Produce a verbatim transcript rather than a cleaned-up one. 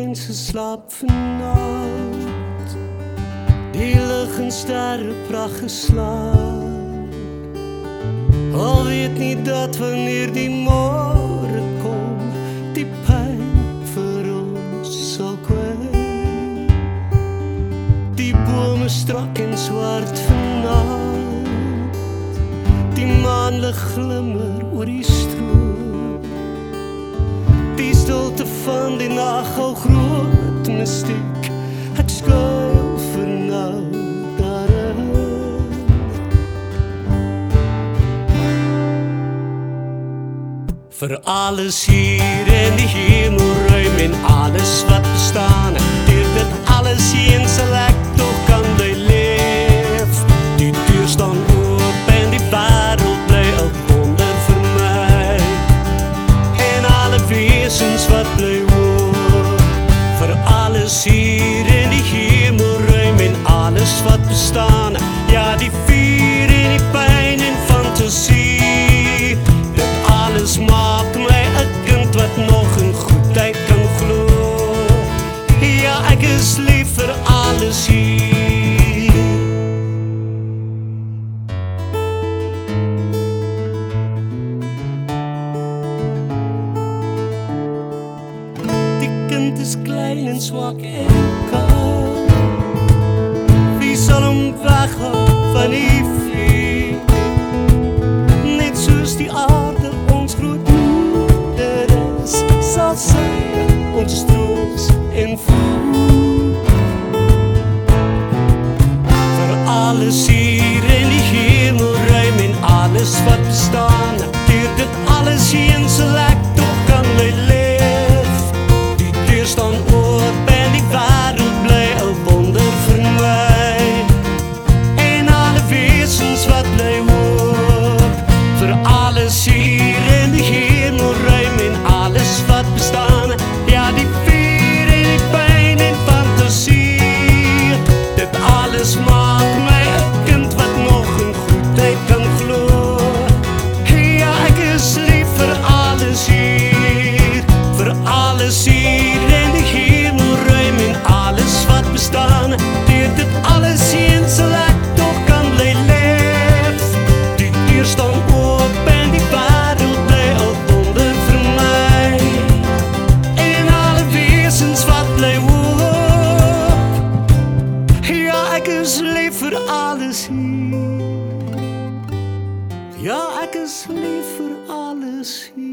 mense slaap vannaand. Die lig en sterre pragt geslaap. Al weet nie dat wanneer die môre kom, die pyn vir ons sal kwyn. Die bome strak en swart vannaand, die maanlig glimmer oor die stroom. Die stilte van die nag hou groot mystiek, ek skuil vir nou daarin. Vir alles hier in die hemelruim en alles wat bestaan, deur dit alles heen sal ek toch kan bly leef. Die deur staan oop en die wêreld bly 'n wonder vir my, en alle wesens wat bly hoor. Vir alles hier in die hemelruim en alles wat bestaan, ja die vuur en die pyn en fantasie, dit alles maak my 'n kind wat nog in goedheid kan glo. Ja, ek is lief vir alles hier. Die kind is klein en swak en koud, wie sal hom weghou van die vuur? Net soos die aarde ons grootmoeder is, sal sy ons troos en voer. Vir alles hier in die hemelruim en alles wat bestaan, deur dit alles heen sal ek toch kan bly leef. Die deur staan oop en die wêreld bly 'n wonder vir my, en alle wesens wat bly hoor. Vir alles hier in die hemelruim en alles wat bestaan, ja die vuur en die pyn en fantasie, dit alles maak my 'n kind wat nog in goedheid kan glo. Ja, ek is lief vir alles hier, vir alles hier in die hemelruim en alles wat bestaan, deur dit alles heen sal ek toch kan bly leef. Die deur staan oop en die wêreld bly 'n wonder vir my, en alle wesens wat bly hoop. Ja, ek is lief vir alles hier. Ja, ek is lief vir alles hier.